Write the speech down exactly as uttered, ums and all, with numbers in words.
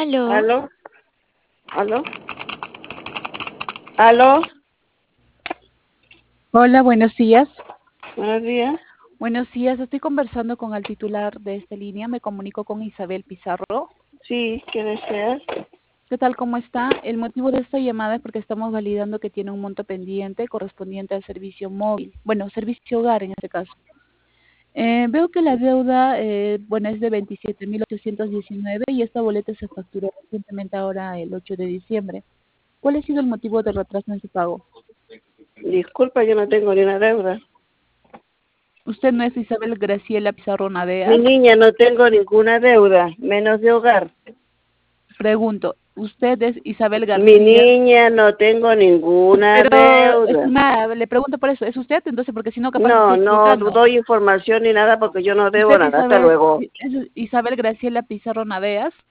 Aló. ¿Aló? ¿Aló? ¿Aló? Hola, buenos días. Buenos días. Buenos días, estoy conversando con el titular de esta línea. Me comunico con Isabel Pizarro. Sí, ¿qué deseas? ¿Qué tal? ¿Cómo está? El motivo de esta llamada es porque estamos validando que tiene un monto pendiente correspondiente al servicio móvil. Bueno, servicio hogar en este caso. Eh, veo que la deuda, eh, bueno, es de veintisiete mil ochocientos diecinueve y esta boleta se facturó recientemente ahora el ocho de diciembre. ¿Cuál ha sido el motivo de retraso en su pago? Disculpa, yo no tengo ni una deuda. ¿Usted no es Isabel Graciela Pizarro Mi Naveas? niña, no tengo ninguna deuda, menos de hogar. Pregunto, ¿usted es Isabel Mi García? niña, no tengo ninguna Pero, deuda. estimada, le pregunto por eso, ¿es usted? Entonces, porque si no, capaz me No, estoy no equivocando. doy información ni nada porque yo no debo ¿Usted es nada. Hasta Isabel, luego. es Isabel Graciela Pizarro Naveas?